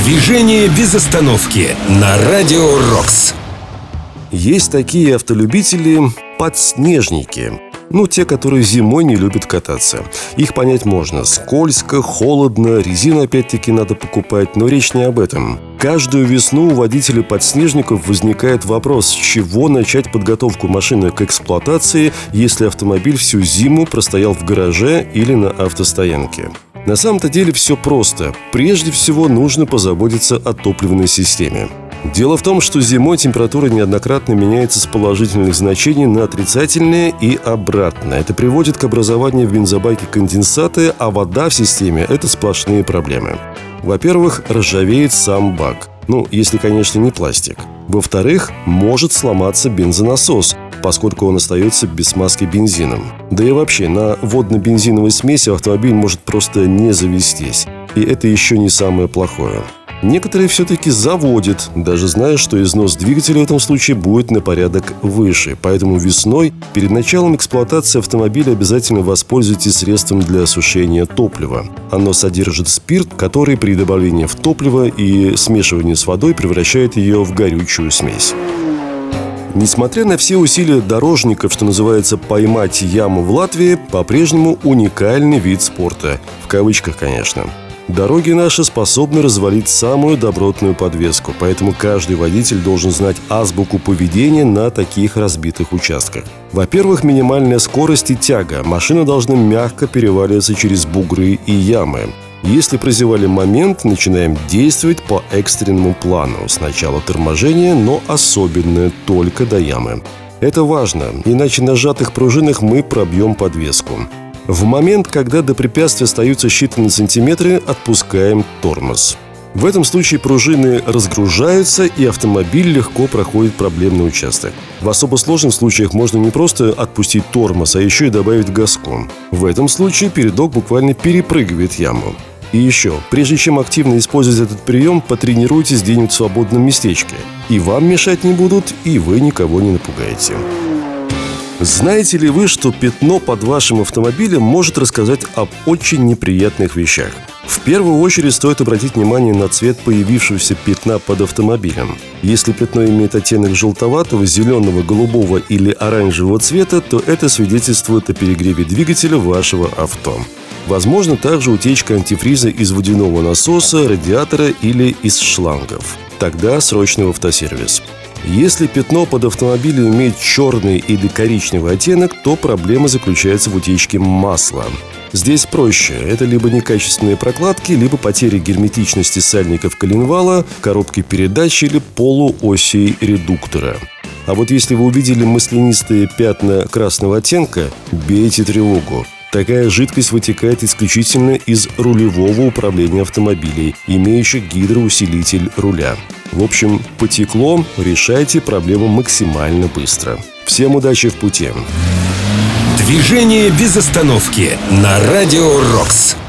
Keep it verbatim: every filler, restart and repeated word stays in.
Движение без остановки на Радио Рокс. Есть такие автолюбители – подснежники. Ну, те, которые зимой не любят кататься. Их понять можно. Скользко, холодно, резину опять-таки надо покупать. Но речь не об этом. Каждую весну у водителей подснежников возникает вопрос, с чего начать подготовку машины к эксплуатации, если автомобиль всю зиму простоял в гараже или на автостоянке. На самом-то деле все просто. Прежде всего нужно позаботиться о топливной системе. Дело в том, что зимой температура неоднократно меняется с положительных значений на отрицательные и обратно. Это приводит к образованию в бензобаке конденсата, а вода в системе – это сплошные проблемы. Во-первых, ржавеет сам бак. Ну, если, конечно, не пластик. Во-вторых, может сломаться бензонасос, поскольку он остается без смазки бензином. Да и вообще, на водно-бензиновой смеси автомобиль может просто не завестись. И это еще не самое плохое. Некоторые все-таки заводят, даже зная, что износ двигателя в этом случае будет на порядок выше. Поэтому весной, перед началом эксплуатации автомобиля, обязательно воспользуйтесь средством для осушения топлива. Оно содержит спирт, который при добавлении в топливо и смешивании с водой превращает ее в горючую смесь. Несмотря на все усилия дорожников, что называется, поймать яму в Латвии, по-прежнему уникальный вид спорта. В кавычках, конечно. Дороги наши способны развалить самую добротную подвеску, поэтому каждый водитель должен знать азбуку поведения на таких разбитых участках. Во-первых, минимальная скорость и тяга. Машина должна мягко переваливаться через бугры и ямы. Если прозевали момент, начинаем действовать по экстренному плану. Сначала торможение, но особенно только до ямы. Это важно, иначе на сжатых пружинах мы пробьем подвеску. В момент, когда до препятствия остаются считанные сантиметры, отпускаем тормоз. В этом случае пружины разгружаются, и автомобиль легко проходит проблемный участок. В особо сложных случаях можно не просто отпустить тормоз, а еще и добавить газку. В этом случае передок буквально перепрыгивает яму. И еще, прежде чем активно использовать этот прием, потренируйтесь где-нибудь в свободном местечке. И вам мешать не будут, и вы никого не напугаете. Знаете ли вы, что пятно под вашим автомобилем может рассказать об очень неприятных вещах? В первую очередь стоит обратить внимание на цвет появившегося пятна под автомобилем. Если пятно имеет оттенок желтоватого, зеленого, голубого или оранжевого цвета, то это свидетельствует о перегреве двигателя вашего авто. Возможно также утечка антифриза из водяного насоса, радиатора или из шлангов. Тогда срочно в автосервис. Если пятно под автомобилем имеет черный или коричневый оттенок, то проблема заключается в утечке масла. Здесь проще. Это либо некачественные прокладки, либо потеря герметичности сальников коленвала, коробки передач или полуосей редуктора. А вот если вы увидели маслянистые пятна красного оттенка, бейте тревогу. Такая жидкость вытекает исключительно из рулевого управления автомобилей, имеющих гидроусилитель руля. В общем, потекло, решайте проблему максимально быстро. Всем удачи в пути! Движение без остановки на Радио Рокс.